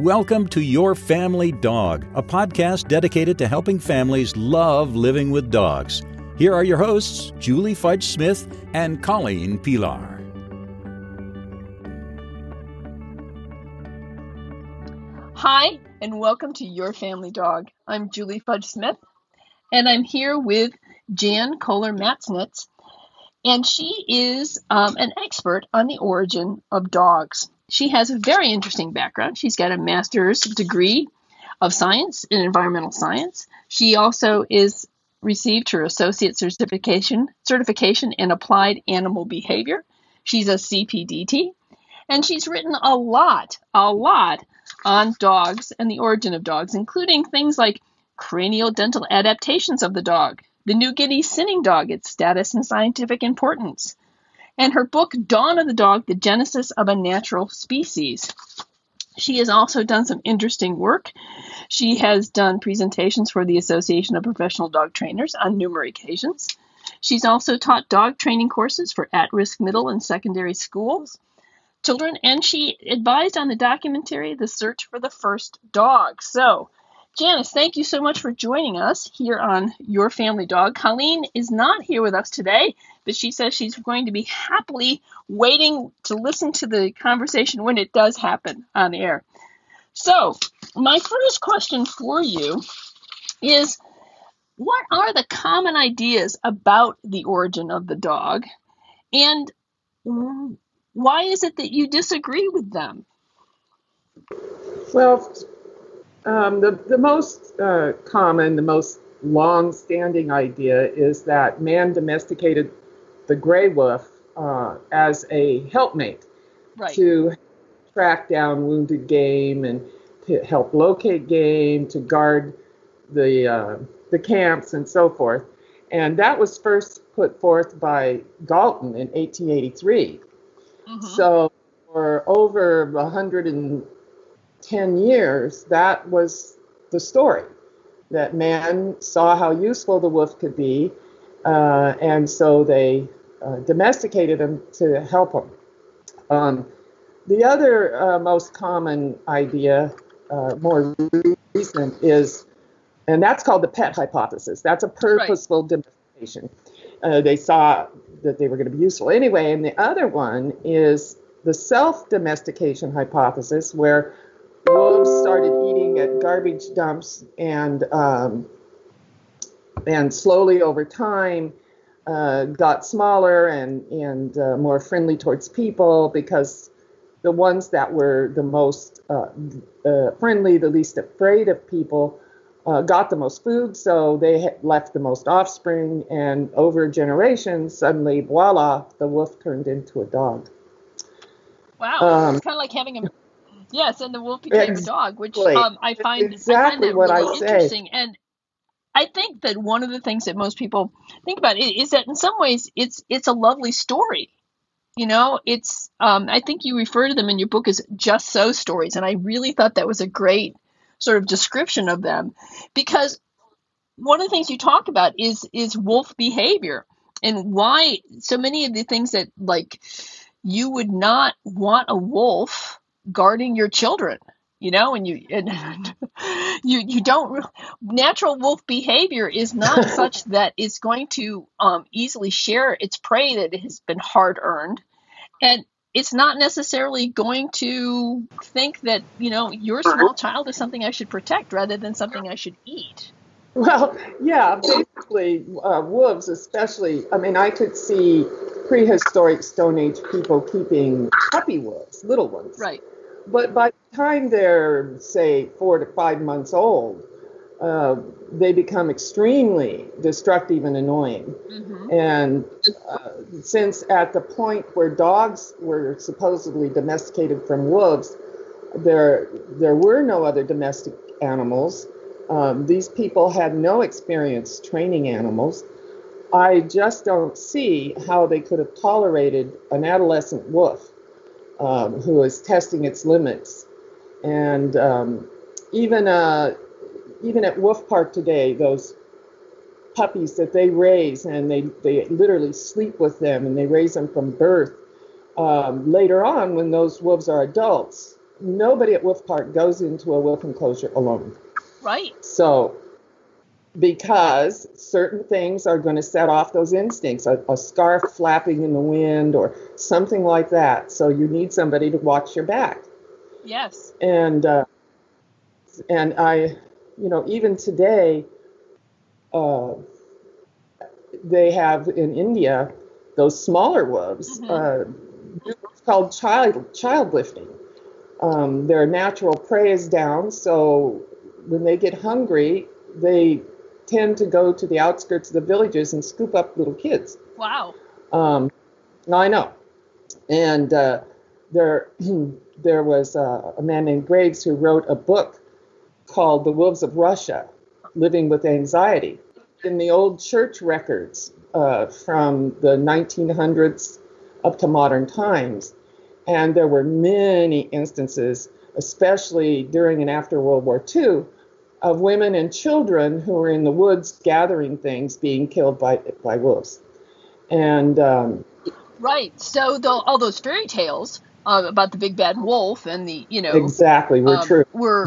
Welcome to Your Family Dog, a podcast dedicated to helping families love living with dogs. Here are your hosts, Julie Fudge Smith and Colleen Pilar. Hi, and welcome to Your Family Dog. I'm Julie Fudge Smith, and I'm here with Jan Kohler-Matsnitz, and she is an expert on the origin of dogs. She has a very interesting background. She's got a master's degree of science in environmental science. She also received her associate certification in applied animal behavior. She's a CPDT, and she's written a lot on dogs and the origin of dogs, including things like cranial dental adaptations of the dog, the New Guinea sinning dog, its status and scientific importance, and her book, Dawn of the Dog, The Genesis of a Natural Species. She has also done some interesting work. She has done presentations for the Association of Professional Dog Trainers on numerous occasions. She's also taught dog training courses for at-risk middle and secondary schools, children, and she advised on the documentary, The Search for the First Dog. So, Janice, thank you so much for joining us here on Your Family Dog. Colleen is not here with us today, but she says she's going to be happily waiting to listen to the conversation when it does happen on air. So, my first question for you is, what are the common ideas about the origin of the dog, and why is it that you disagree with them? Well, the most common, the most long-standing idea is that man domesticated the gray wolf as a helpmate, right, to track down wounded game and to help locate game, to guard the camps and so forth. And that was first put forth by Galton in 1883. Mm-hmm. So for over 110 years, that was the story, that man saw how useful the wolf could be, and so they domesticated him to help him. The other most common idea, more recent, is, and that's called the pet hypothesis. That's a purposeful domestication. They saw that they were going to be useful anyway. And the other one is the self-domestication hypothesis, where wolves started eating at garbage dumps and slowly over time got smaller and more friendly towards people, because the ones that were the most friendly, the least afraid of people, got the most food, so they left the most offspring, and over generations, suddenly, voila, the wolf turned into a dog. Wow, it's kind of like having a... Yes, and the wolf became a dog, which I find that really interesting. And I think that one of the things that most people think about is that in some ways it's a lovely story. You know, it's I think you refer to them in your book as just so stories, and I really thought that was a great sort of description of them, because one of the things you talk about is wolf behavior, and why so many of the things that, like, you would not want a wolf guarding your children, you know, and you don't, natural wolf behavior is not such that it's going to easily share its prey that has been hard earned, and it's not necessarily going to think that, you know, your small child is something I should protect rather than something I should eat. Well, yeah, basically, wolves especially, I mean, I could see prehistoric Stone Age people keeping puppy wolves, little ones. Right. But by the time they're, say, 4 to 5 months old, they become extremely destructive and annoying. Mm-hmm. And since at the point where dogs were supposedly domesticated from wolves, there were no other domestic animals. These people had no experience training animals. I just don't see how they could have tolerated an adolescent wolf who was testing its limits. And even at Wolf Park today, those puppies that they raise, and they literally sleep with them, and they raise them from birth. Later on, when those wolves are adults, nobody at Wolf Park goes into a wolf enclosure alone. Right. So, because certain things are going to set off those instincts, a scarf flapping in the wind or something like that. So you need somebody to watch your back. Yes. And I, even today, they have in India those smaller wolves. It's called child lifting. Their natural prey is down, so when they get hungry, they tend to go to the outskirts of the villages and scoop up little kids. Wow. I know. And there was a man named Graves who wrote a book called The Wolves of Russia, Living with Anxiety. In the old church records from the 1900s up to modern times, and there were many instances, especially during and after World War II, of women and children who were in the woods gathering things being killed by wolves. And right. So all those fairy tales about the big bad wolf and the exactly were true.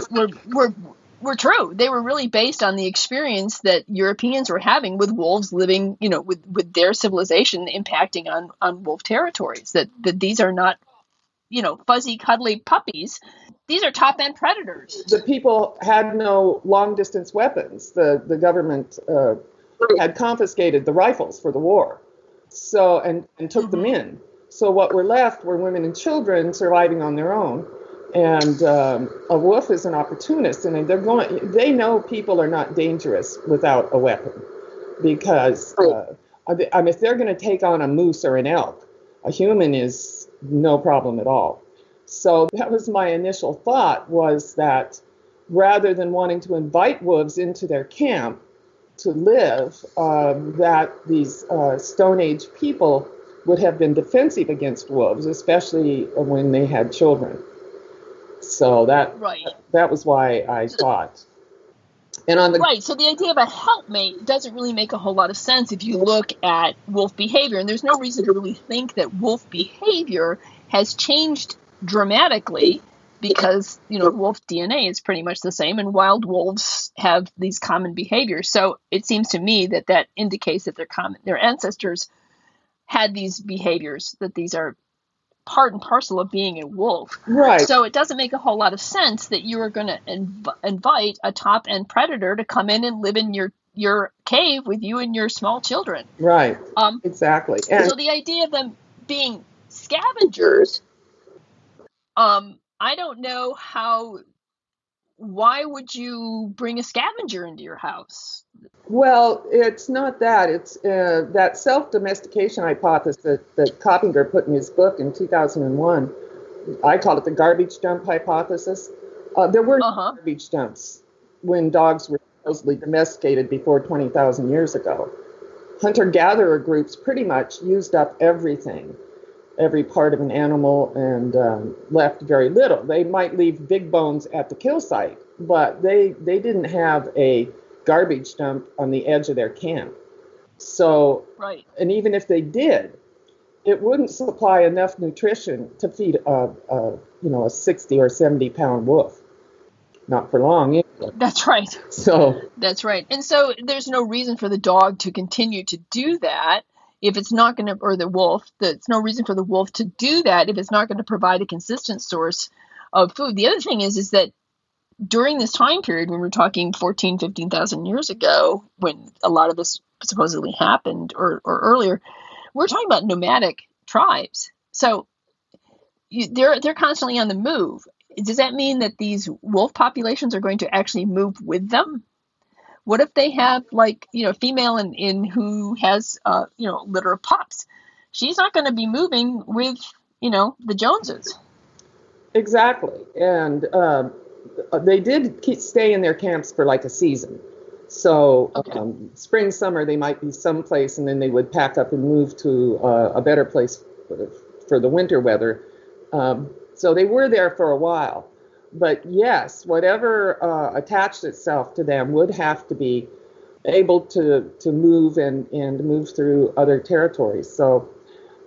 Were true. They were really based on the experience that Europeans were having with wolves living, with their civilization impacting on wolf territories. That these are not, fuzzy, cuddly puppies. These are top-end predators. The people had no long-distance weapons. The government had confiscated the rifles for the war, so and took them in. So what were left were women and children surviving on their own. And a wolf is an opportunist, and they know people are not dangerous without a weapon, because if they're going to take on a moose or an elk, a human is no problem at all. So that was my initial thought, was that rather than wanting to invite wolves into their camp to live, that these Stone Age people would have been defensive against wolves, especially when they had children. So that was why I thought. And on the right, so the idea of a helpmate doesn't really make a whole lot of sense if you look at wolf behavior, and there's no reason to really think that wolf behavior has changed dramatically, because wolf DNA is pretty much the same, and wild wolves have these common behaviors. So it seems to me that indicates that their ancestors had these behaviors, that these are part and parcel of being a wolf. Right. So it doesn't make a whole lot of sense that you are going to invite a top-end predator to come in and live in your cave with you and your small children. Right. Exactly. And so the idea of them being scavengers, I don't know why would you bring a scavenger into your house? Well, it's not that. It's that self-domestication hypothesis that Coppinger put in his book in 2001. I call it the garbage dump hypothesis. There were garbage dumps when dogs were supposedly domesticated before 20,000 years ago. Hunter-gatherer groups pretty much used up everything, every part of an animal, and left very little. They might leave big bones at the kill site, but they didn't have a garbage dump on the edge of their camp. So, right. And even if they did, it wouldn't supply enough nutrition to feed a 60 or 70 pound wolf. Not for long either. That's right. So that's right. And so there's no reason for the dog to continue to do that if it's not going to, or the wolf, there's no reason for the wolf to do that if it's not going to provide a consistent source of food. The other thing is that during this time period, when we're talking 14, 15,000 years ago, when a lot of this supposedly happened, or earlier, we're talking about nomadic tribes. So they're constantly on the move. Does that mean that these wolf populations are going to actually move with them? What if they have, female in who has, litter of pups? She's not going to be moving with, the Joneses. Exactly. And they did stay in their camps for like a season. So spring, summer, they might be someplace, and then they would pack up and move to a better place for the winter weather. So they were there for a while. But yes, whatever attached itself to them would have to be able to move and move through other territories. So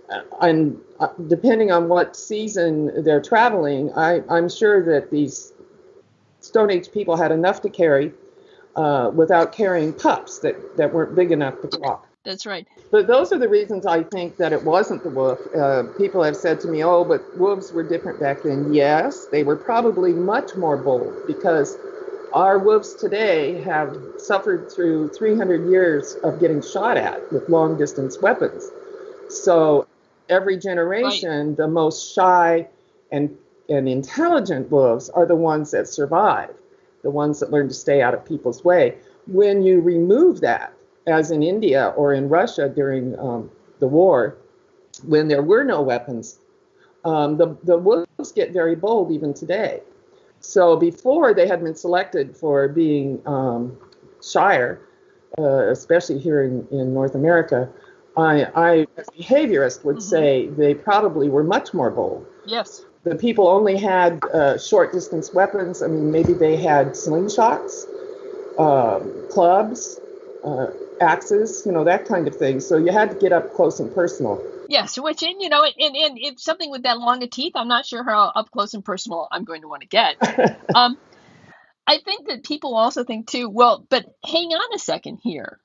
And depending on what season they're traveling, I'm sure that these Stone Age people had enough to carry without carrying pups that weren't big enough to walk. That's right. But those are the reasons I think that it wasn't the wolf. People have said to me, oh, but wolves were different back then. Yes, they were probably much more bold because our wolves today have suffered through 300 years of getting shot at with long-distance weapons. So every generation, the most shy and intelligent wolves are the ones that survive, the ones that learn to stay out of people's way. When you remove that, as in India or in Russia during the war, when there were no weapons, the wolves get very bold even today. So before they had been selected for being shyer, especially here in North America, I as a behaviorist would say they probably were much more bold. Yes. The people only had short distance weapons. I mean, maybe they had slingshots, clubs, axes, that kind of thing. So you had to get up close and personal. Yes, which, and if something with that long of teeth, I'm not sure how up close and personal I'm going to want to get. I think that people also think too, well, but hang on a second here.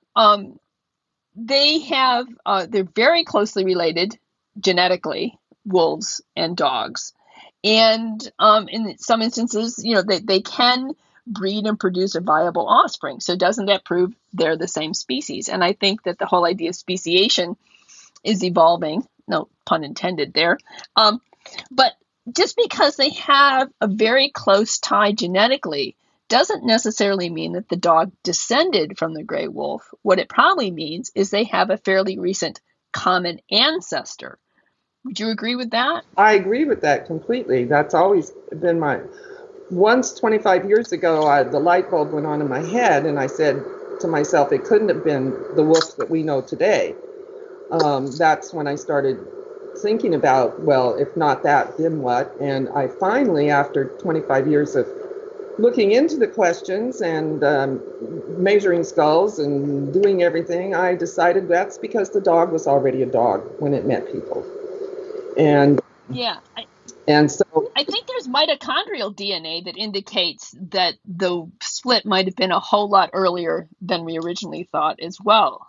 They're very closely related genetically, wolves and dogs. And in some instances, they can breed and produce a viable offspring. So doesn't that prove they're the same species? And I think that the whole idea of speciation is evolving, no pun intended there. But just because they have a very close tie genetically doesn't necessarily mean that the dog descended from the gray wolf. What it probably means is they have a fairly recent common ancestor. Would you agree with that? I agree with that completely. That's always been once 25 years ago, the light bulb went on in my head and I said to myself, it couldn't have been the wolf that we know today. That's when I started thinking about, well, if not that, then what? And I finally, after 25 years of looking into the questions and measuring skulls and doing everything, I decided that's because the dog was already a dog when it met people. And yeah, so I think there's mitochondrial DNA that indicates that the split might have been a whole lot earlier than we originally thought as well.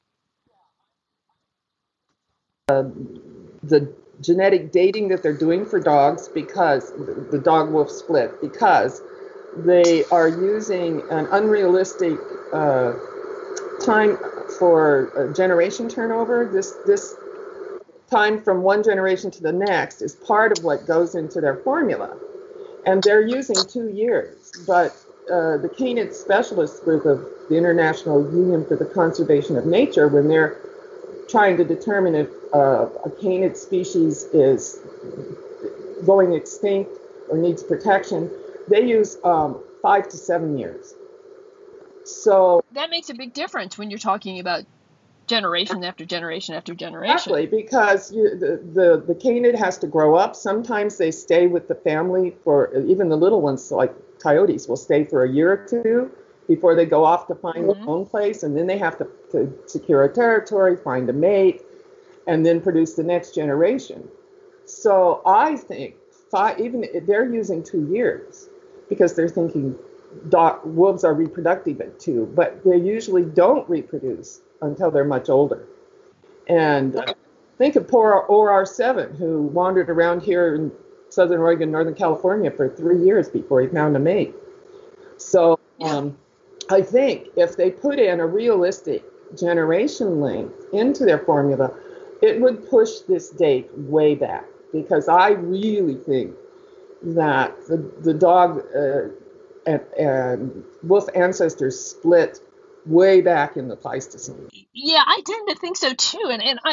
The genetic dating that they're doing for dogs, because the dog wolf split, because they are using an unrealistic time for generation turnover. This time from one generation to the next is part of what goes into their formula. And they're using 2 years. But the Canid Specialist Group of the International Union for the Conservation of Nature, when they're trying to determine if a canid species is going extinct or needs protection, they use 5 to 7 years. So that makes a big difference when you're talking about generation after generation after generation. Exactly, because the canid has to grow up. Sometimes they stay with the family for, even the little ones like coyotes will stay for a year or two before they go off to find their own place, and then they have to secure a territory, find a mate, and then produce the next generation. So I think even they're using 2 years because they're thinking wolves are reproductive at 2, but they usually don't reproduce until they're much older. And think of poor OR7, who wandered around here in Southern Oregon, Northern California for 3 years before he found a mate. So I think if they put in a realistic generation length into their formula, it would push this date way back, because I really think that the dog and wolf ancestors split way back in the Pleistocene. Yeah, I tend to think so too.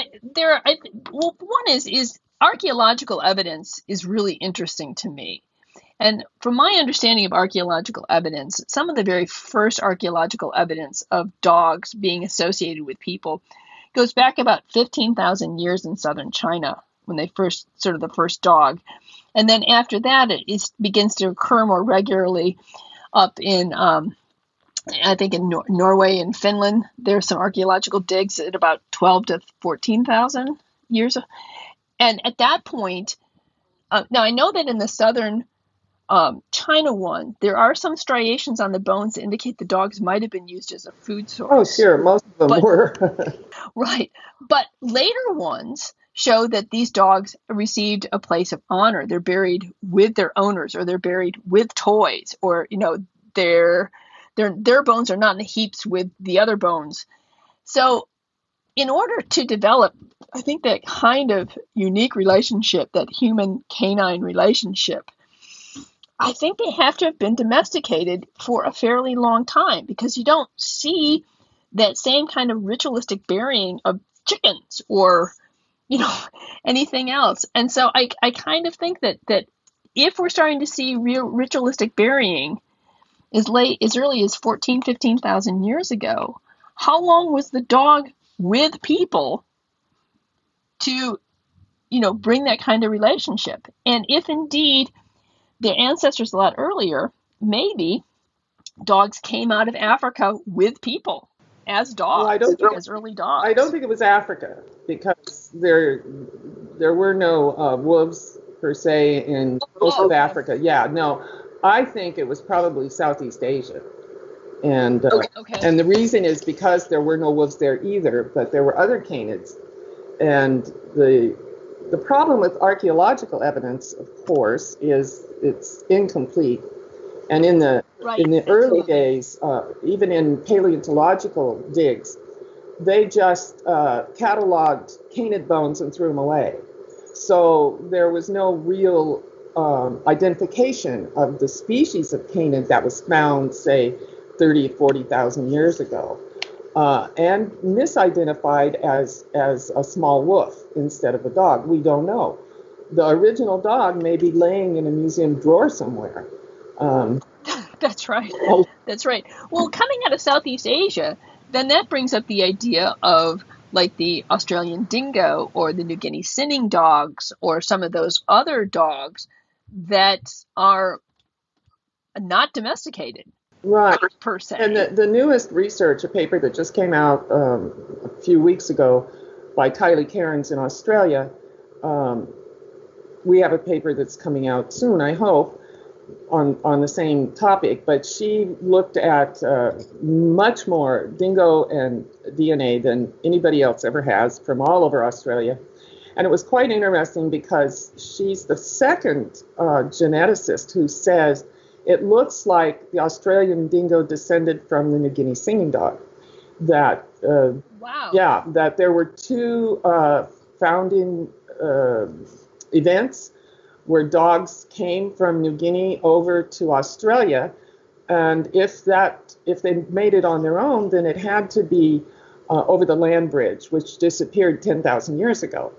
One is archaeological evidence is really interesting to me. And from my understanding of archaeological evidence, some of the very first archaeological evidence of dogs being associated with people goes back about 15,000 years in southern China, when they first, sort of the first dog. And then after that, it begins to occur more regularly up in, I think in Norway and Finland. There's some archaeological digs at about 12 to 14,000 years. And at that point, now I know that in the southern China one, there are some striations on the bones that indicate the dogs might have been used as a food source. Oh, sure. Most of them were. Right. But later ones show that these dogs received a place of honor. They're buried with their owners, or they're buried with toys, or, their bones are not in the heaps with the other bones. So in order to develop, I think, that kind of unique relationship, that human-canine relationship, I think they have to have been domesticated for a fairly long time, because you don't see that same kind of ritualistic burying of chickens or, anything else. And so I kind of think that if we're starting to see real ritualistic burying as early as 14, 15,000 years ago, how long was the dog with people to, bring that kind of relationship? And if indeed their ancestors a lot earlier, maybe dogs came out of Africa with people as dogs, as early dogs. I don't think it was Africa, because there were no wolves per se in most of Africa. Yeah, no, I think it was probably Southeast Asia. And and the reason is because there were no wolves there either, but there were other canids. And the problem with archaeological evidence, of course, is it's incomplete. And in the early days, even in paleontological digs, they just cataloged canid bones and threw them away. So there was no real identification of the species of canid that was found, say, 30, 40,000 years ago, and misidentified as a small wolf instead of a dog. We don't know. The original dog may be laying in a museum drawer somewhere. That's right. That's right. Well, coming out of Southeast Asia, then that brings up the idea of like the Australian dingo or the New Guinea sinning dogs or some of those other dogs that are not domesticated. Right. Per se. And the newest research, a paper that just came out a few weeks ago by Kylie Cairns in Australia, we have a paper that's coming out soon, I hope, on the same topic, but she looked at much more dingo and DNA than anybody else ever has from all over Australia. And it was quite interesting because she's the second geneticist who says it looks like the Australian dingo descended from the New Guinea singing dog. That wow. Yeah, that there were two founding events where dogs came from New Guinea over to Australia, and if they made it on their own, then it had to be over the land bridge, which disappeared 10,000 years ago.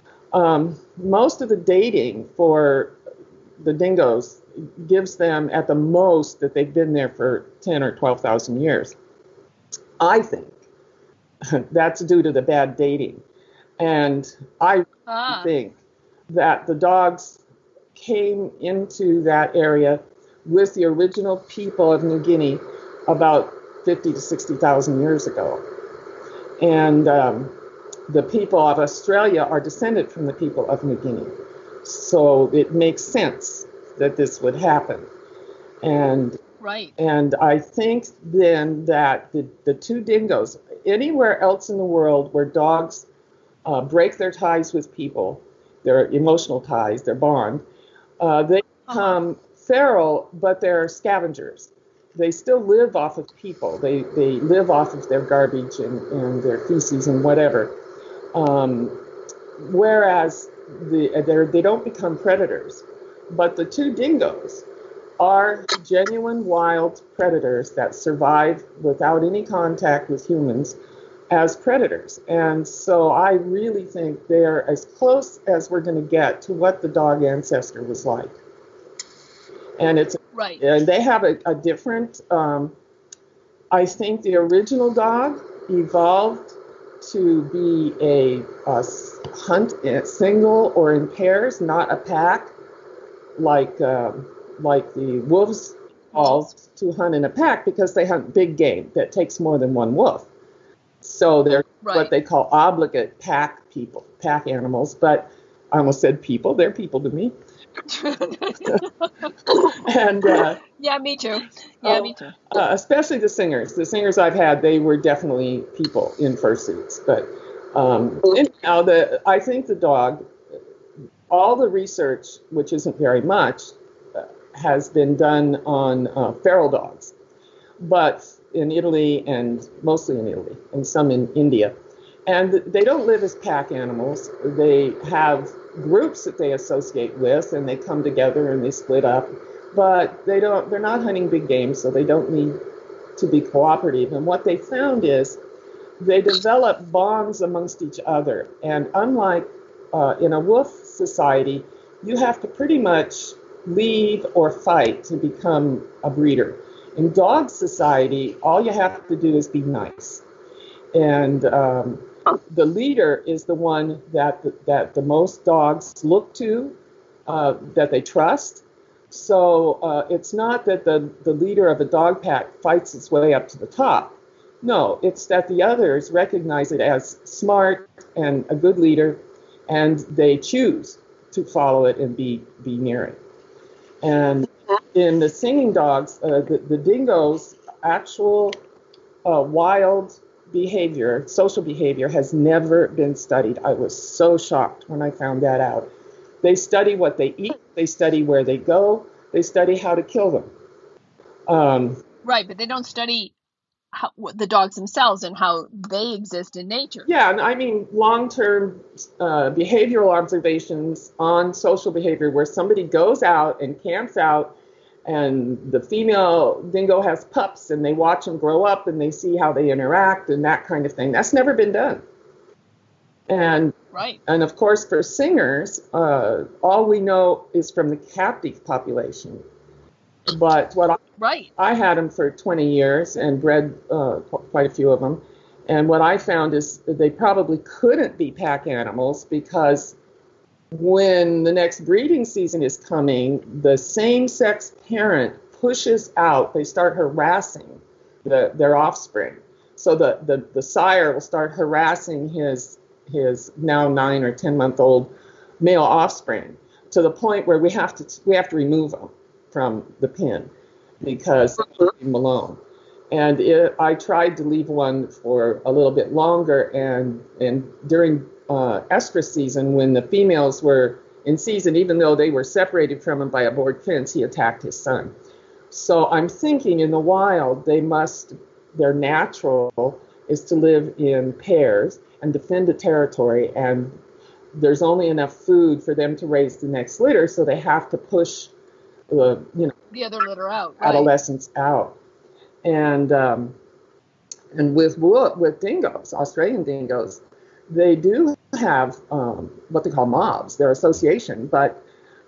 Most of the dating for the dingoes gives them at the most that they've been there for 10 or 12,000 years. I think that's due to the bad dating. And I think that the dogs came into that area with the original people of New Guinea about 50 to 60,000 years ago. And the people of Australia are descended from the people of New Guinea. So it makes sense that this would happen. And right. And I think then that the two dingoes, anywhere else in the world where dogs break their ties with people, their emotional ties, their bond, they become feral, but they're scavengers. They still live off of people. They live off of their garbage and their feces and whatever. Whereas they don't become predators. But the two dingoes are genuine wild predators that survive without any contact with humans as predators. And so I really think they're as close as we're going to get to what the dog ancestor was like. And it's right. And they have a different, I think the original dog evolved to be a hunt single or in pairs, not a pack, like the wolves evolved to hunt in a pack because they hunt big game that takes more than one wolf. So they're what they call obligate pack animals. But I almost said people. They're people to me. And yeah, me too. Yeah, me too. Especially the singers. The singers I've had, they were definitely people in fursuits. But anyhow, I think the dog, all the research, which isn't very much, has been done on feral dogs, but in Italy, and mostly in Italy, and some in India. And they don't live as pack animals. They have groups that they associate with, and they come together and they split up. But they're not hunting big game, so they don't need to be cooperative. And what they found is they develop bonds amongst each other. And unlike in a wolf society, you have to pretty much leave or fight to become a breeder. In dog society, all you have to do is be nice. And the leader is the one that the most dogs look to, that they trust. So it's not that the leader of a dog pack fights its way up to the top. No, it's that the others recognize it as smart and a good leader, and they choose to follow it and be near it. And in the singing dogs, the dingoes' actual wild behavior, social behavior, has never been studied. I was so shocked when I found that out. They study what they eat, they study where they go, they study how to kill them. Right, but they don't study the dogs themselves and how they exist in nature. Yeah, and I mean long-term behavioral observations on social behavior where somebody goes out and camps out, and the female dingo has pups, and they watch them grow up, and they see how they interact and that kind of thing. That's never been done. And right. And of course, for singers, all we know is from the captive population. But I had them for 20 years and bred quite a few of them. And what I found is they probably couldn't be pack animals, because when the next breeding season is coming, the same-sex parent pushes out, they start harassing their offspring. So the sire will start harassing his now 9 or 10-month-old male offspring, to the point where we have to remove them from the pen, because they leave them alone. And I tried to leave one for a little bit longer, and during estrus season, when the females were in season, even though they were separated from him by a board fence, he attacked his son. So I'm thinking in the wild, their natural is to live in pairs and defend a territory, and there's only enough food for them to raise the next litter, so they have to push the other litter out, adolescents out. And with dingoes, Australian dingoes, they do have what they call mobs, their association, but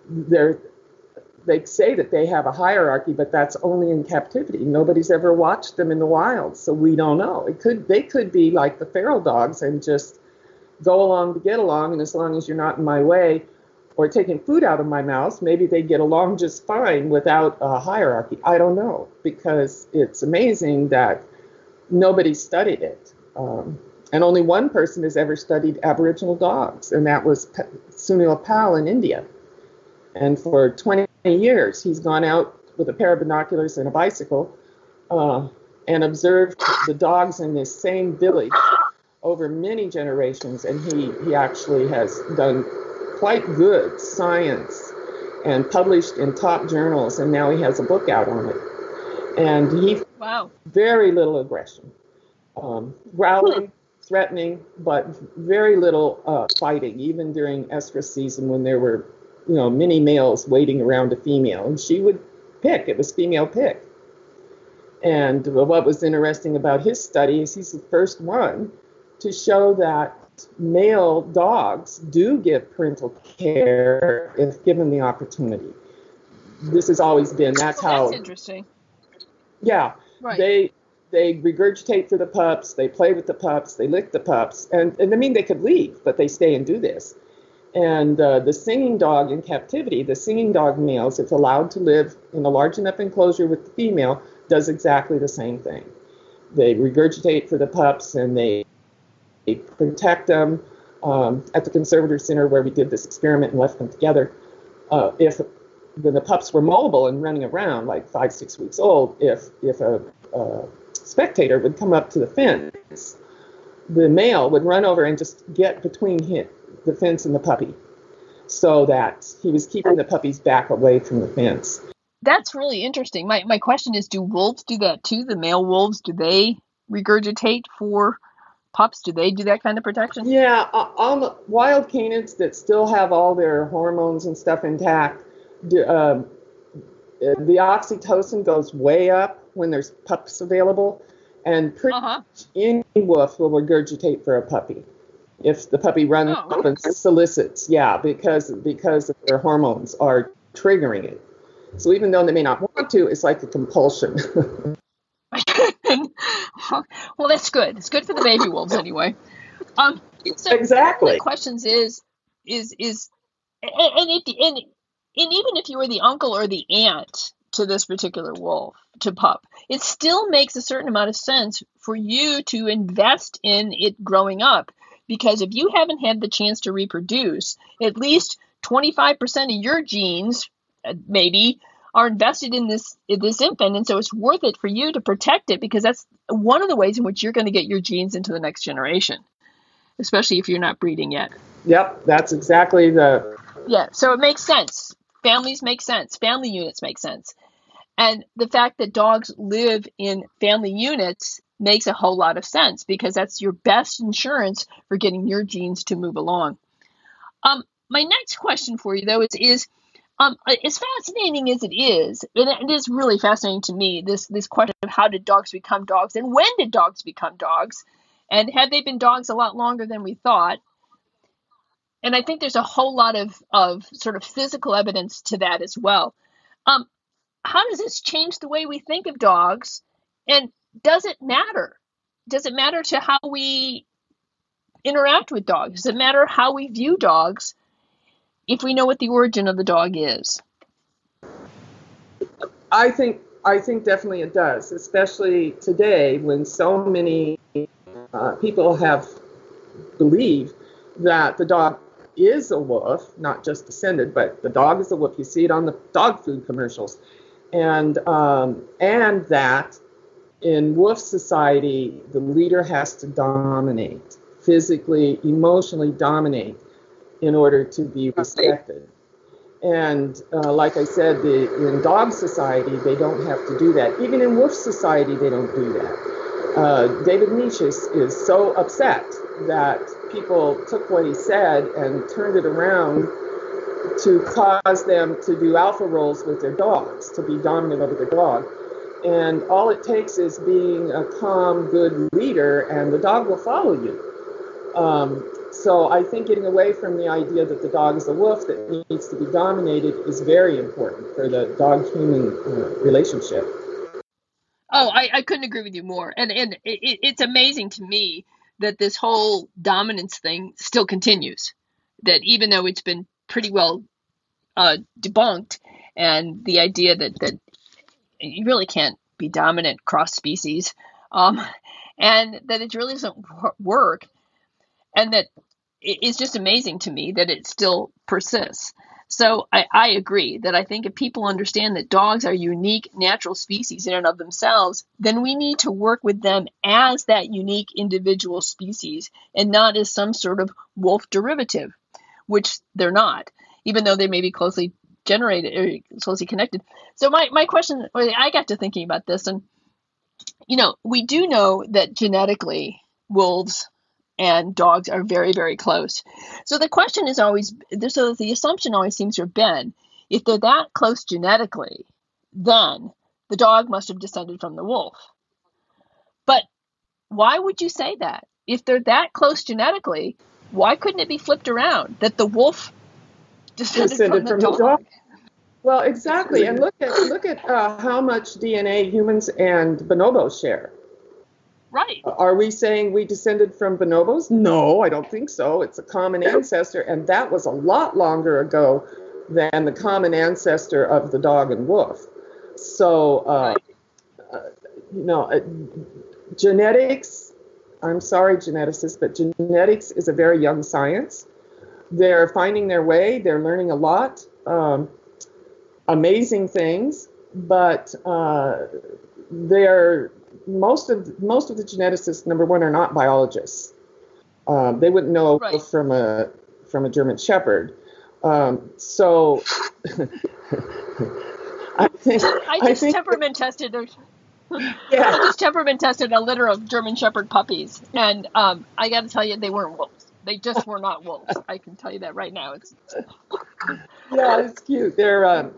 they say that they have a hierarchy, but that's only in captivity. Nobody's ever watched them in the wild, so we don't know. They could be like the feral dogs and just go along to get along, and as long as you're not in my way or taking food out of my mouth, maybe they get along just fine without a hierarchy. I don't know, because it's amazing that nobody studied it. And only one person has ever studied Aboriginal dogs, and that was Sunil Pal in India. And for 20 years, he's gone out with a pair of binoculars and a bicycle and observed the dogs in this same village over many generations. And he actually has done quite good science and published in top journals. And now he has a book out on it. And very little aggression, growling, threatening, but very little fighting, even during estrus season when there were many males waiting around a female, and she would pick. It was female pick. And what was interesting about his study is he's the first one to show that male dogs do give parental care if given the opportunity. This has always been, that's interesting. Yeah. Right. They regurgitate for the pups, they play with the pups, they lick the pups, and I mean, they could leave, but they stay and do this. And the singing dog in captivity, the singing dog males, if allowed to live in a large enough enclosure with the female, does exactly the same thing. They regurgitate for the pups, and they protect them. At the Conservator Center where we did this experiment and left them together, if when the pups were mobile and running around, like 5, 6 weeks old, if a spectator would come up to the fence, the male would run over and just get between the fence and the puppy, so that he was keeping the puppy's back away from the fence. That's really interesting. My question is, do wolves do that too? The male wolves, do they regurgitate for pups? Do they do that kind of protection? Yeah, on the wild canids that still have all their hormones and stuff intact, the oxytocin goes way up when there's pups available, and pretty much any wolf will regurgitate for a puppy if the puppy runs up and solicits. Yeah, because their hormones are triggering it. So even though they may not want to, it's like a compulsion. Well, that's good. It's good for the baby wolves anyway. So exactly. One of the questions is and even if you were the uncle or the aunt to this particular wolf, to pup, it still makes a certain amount of sense for you to invest in it growing up, because if you haven't had the chance to reproduce, at least 25% of your genes maybe are invested in this infant, and so it's worth it for you to protect it, because that's one of the ways in which you're going to get your genes into the next generation, especially if you're not breeding yet. Yep, that's exactly the... Yeah, so it makes sense. Families make sense. Family units make sense. And the fact that dogs live in family units makes a whole lot of sense, because that's your best insurance for getting your genes to move along. My next question for you, though, is as fascinating as it is, and it is really fascinating to me, this question of how did dogs become dogs, and when did dogs become dogs, and had they been dogs a lot longer than we thought? And I think there's a whole lot of sort of physical evidence to that as well. How does this change the way we think of dogs, and does it matter? Does it matter to how we interact with dogs? Does it matter how we view dogs if we know what the origin of the dog is? I think definitely it does, especially today when so many people have believed that the dog is a wolf, not just descended, but the dog is a wolf. You see it on the dog food commercials, and that in wolf society, the leader has to dominate, physically, emotionally dominate, in order to be respected. And like I said, in dog society, they don't have to do that. Even in wolf society, they don't do that. David Nietzsche is so upset that people took what he said and turned it around to cause them to do alpha roles with their dogs, to be dominant over their dog. And all it takes is being a calm, good leader, and the dog will follow you. So I think getting away from the idea that the dog is a wolf that needs to be dominated is very important for the dog-human relationship. Oh, I couldn't agree with you more. And it's amazing to me that this whole dominance thing still continues. That even though it's been pretty well debunked, and the idea that you really can't be dominant cross species, and that it really doesn't work, and that it's just amazing to me that it still persists. So I agree that I think if people understand that dogs are unique natural species in and of themselves, then we need to work with them as that unique individual species and not as some sort of wolf derivative, which they're not, even though they may be closely generated or closely connected. So my question, I got to thinking about this, and we do know that genetically wolves and dogs are very, very close. So the question is always, so the assumption always seems to have been, if they're that close genetically, then the dog must have descended from the wolf. But why would you say that? If they're that close genetically, why couldn't it be flipped around, that the wolf descended from the dog? Well, exactly. And look at how much DNA humans and bonobos share. Right. Are we saying we descended from bonobos? No, I don't think so. It's a common ancestor, and that was a lot longer ago than the common ancestor of the dog and wolf. So, genetics I'm sorry, geneticists, but genetics is a very young science. They're finding their way. They're learning a lot, amazing things, but they're most of the geneticists, number one, are not biologists. They wouldn't know Right. from a German Shepherd. So I think temperament tested. yeah. I just temperament tested a litter of German Shepherd puppies, and I got to tell you, they weren't wolves. They just were not wolves. I can tell you that right now. Yeah, it's cute. They're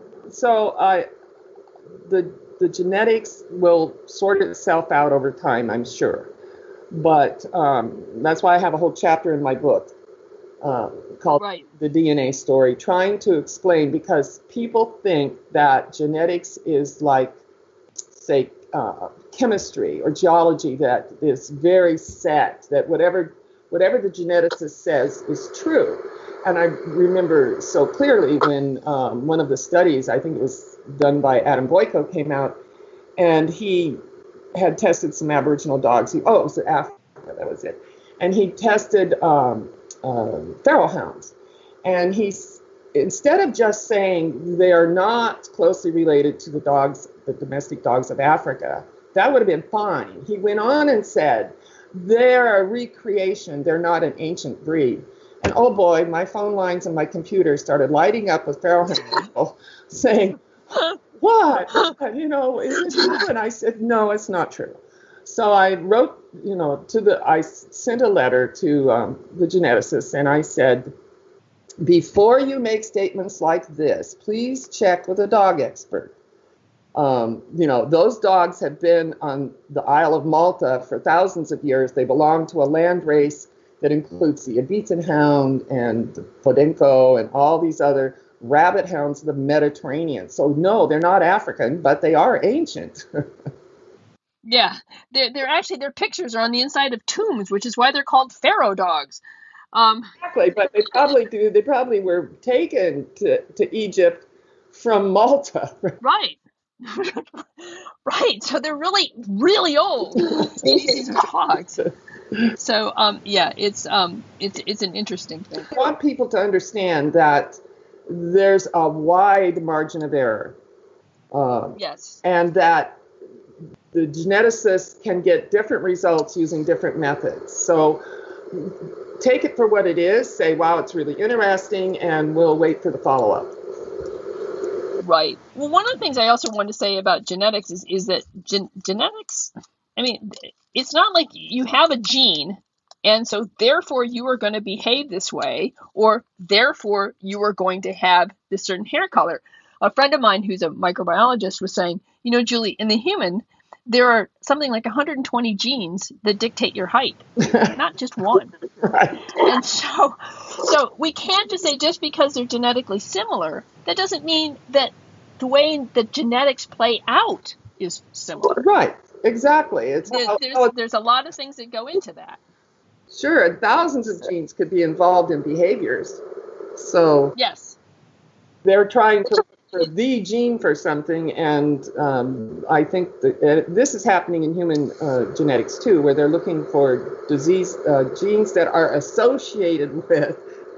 the genetics will sort itself out over time, I'm sure. But that's why I have a whole chapter in my book called Right. The DNA Story, trying to explain, because people think that genetics is like, say, chemistry or geology, that is very set, that whatever the geneticist says is true. And I remember so clearly when one of the studies, I think it was done by Adam Boyko, came out, and he had tested some Aboriginal dogs. It was Africa, that was it. And he tested feral hounds. And instead of just saying they are not closely related to the domestic dogs of Africa, that would have been fine. He went on and said, they're a recreation, they're not an ancient breed. And oh boy, my phone lines and my computer started lighting up with feral hound people saying, what? Is it true? And I said, no, it's not true. So I wrote, I sent a letter to the geneticists, and I said, before you make statements like this, please check with a dog expert. Those dogs have been on the Isle of Malta for thousands of years. They belong to a land race that includes the Ibiza hound and the Podenco and all these other rabbit hounds of the Mediterranean. So no, they're not African, but they are ancient. Yeah, they're actually, their pictures are on the inside of tombs, which is why they're called pharaoh dogs. Exactly, but they probably were taken to Egypt from Malta. Right. Right. So they're really, really old species of dogs. So it's an interesting thing. I want people to understand that there's a wide margin of error. Yes. And that the geneticists can get different results using different methods. So take it for what it is, say, wow, it's really interesting, and we'll wait for the follow-up. Right. Well, one of the things I also wanted to say about genetics is that genetics, it's not like you have a gene, and so therefore you are going to behave this way, or therefore you are going to have this certain hair color. A friend of mine who's a microbiologist was saying, Julie, in the human, there are something like 120 genes that dictate your height, not just one. Right. And so we can't just say just because they're genetically similar, that doesn't mean that the way that genetics play out is similar. Right, exactly. There's a lot of things that go into that. Sure, and thousands of genes could be involved in behaviors. So yes, they're trying to look for the gene for something, and I think that this is happening in human genetics too, where they're looking for disease genes that are associated with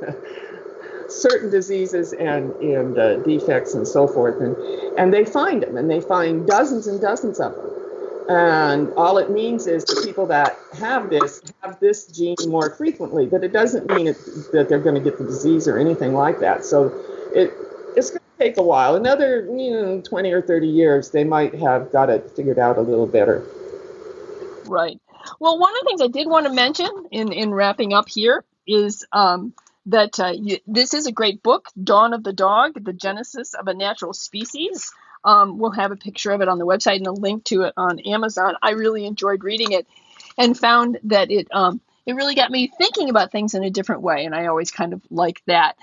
certain diseases and defects and so forth, and they find them, and they find dozens and dozens of them. And all it means is the people that have this gene more frequently, but it doesn't mean that they're going to get the disease or anything like that. So it's going to take a while. Another 20 or 30 years, they might have got it figured out a little better. Right. Well, one of the things I did want to mention in wrapping up here is that this is a great book, Dawn of the Dog, The Genesis of a Natural Species. We'll have a picture of it on the website and a link to it on Amazon. I really enjoyed reading it and found that it really got me thinking about things in a different way, and I always kind of like that.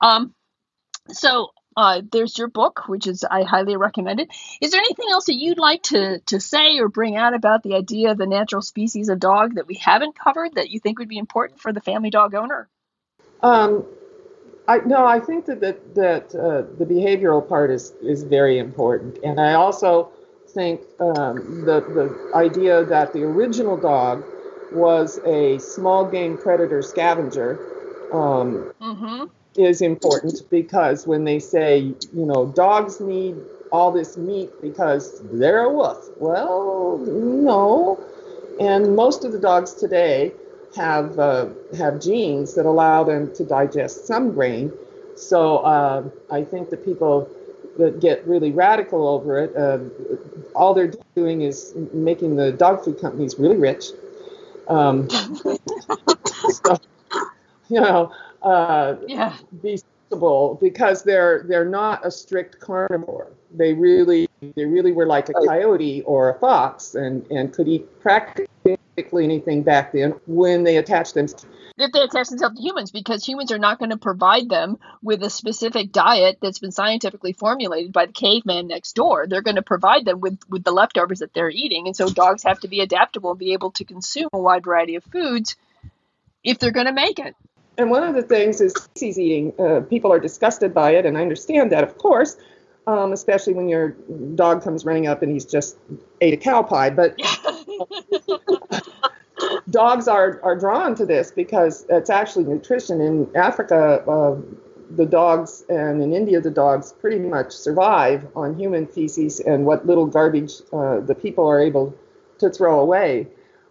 So there's your book, which is I highly recommend it. Is there anything else that you'd like to say or bring out about the idea of the natural species of dog that we haven't covered that you think would be important for the family dog owner? I think that the behavioral part is very important, and I also think the idea that the original dog was a small game predator scavenger is important, because when they say, dogs need all this meat because they're a wolf. Well, no. And most of the dogs today have genes that allow them to digest some grain. So I think that people that get really radical over it, all they're doing is making the dog food companies really rich. So, be sensible, because they're not a strict carnivore. They really were like a coyote or a fox, and could eat practically anything back then when they attached themselves. If they attach themselves to humans, because humans are not going to provide them with a specific diet that's been scientifically formulated by the caveman next door. They're going to provide them with the leftovers that they're eating. And so dogs have to be adaptable and be able to consume a wide variety of foods if they're going to make it. And one of the things is feces eating. People are disgusted by it, and I understand that, of course, especially when your dog comes running up and he's just ate a cow pie. But dogs are drawn to this because it's actually nutrition. In Africa, the dogs, and in India, the dogs pretty much survive on human feces and what little garbage the people are able to throw away.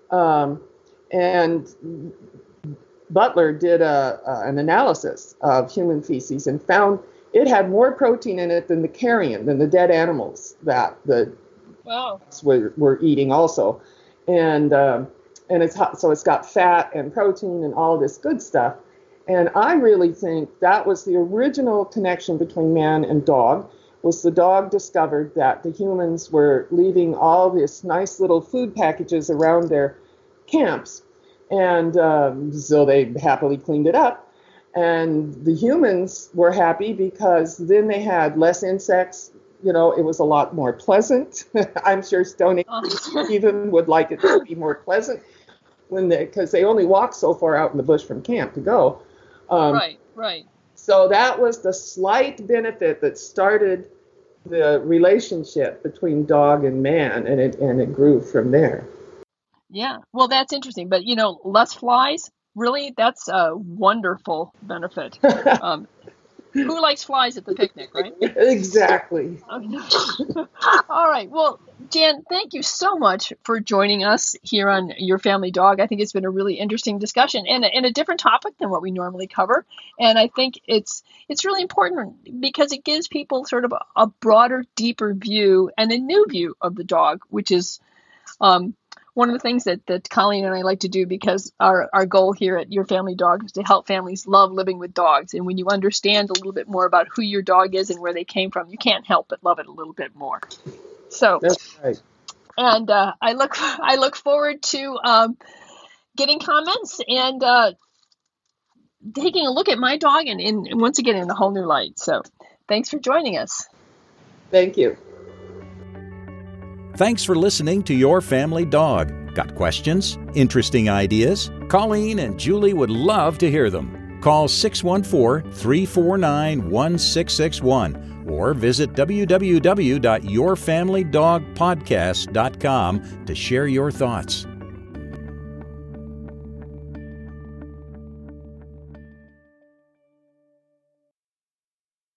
And Butler did an analysis of human feces and found it had more protein in it than the carrion, than the dead animals that the dogs were eating also. And it's hot, so it's got fat and protein and all of this good stuff. And I really think that was the original connection between man and dog, was the dog discovered that the humans were leaving all this nice little food packages around their camps. And so they happily cleaned it up. And the humans were happy because then they had less insects. It was a lot more pleasant. I'm sure Stone even would like it to be more pleasant because they only walk so far out in the bush from camp to go. Right. So that was the slight benefit that started the relationship between dog and man, and it grew from there. Yeah, well, that's interesting. But, less flies, really, that's a wonderful benefit. Who likes flies at the picnic, right? Exactly. All right. Well, Jan, thank you so much for joining us here on Your Family Dog. I think it's been a really interesting discussion and a different topic than what we normally cover. And I think it's really important because it gives people sort of a broader, deeper view and a new view of the dog, which is one of the things that Colleen and I like to do, because our goal here at Your Family Dog is to help families love living with dogs. And when you understand a little bit more about who your dog is and where they came from, you can't help but love it a little bit more. So that's right. And I look forward to getting comments and taking a look at my dog and once again in a whole new light. So thanks for joining us. Thank you. Thanks for listening to Your Family Dog. Got questions? Interesting ideas? Colleen and Julie would love to hear them. Call 614-349-1661 or visit www.yourfamilydogpodcast.com to share your thoughts.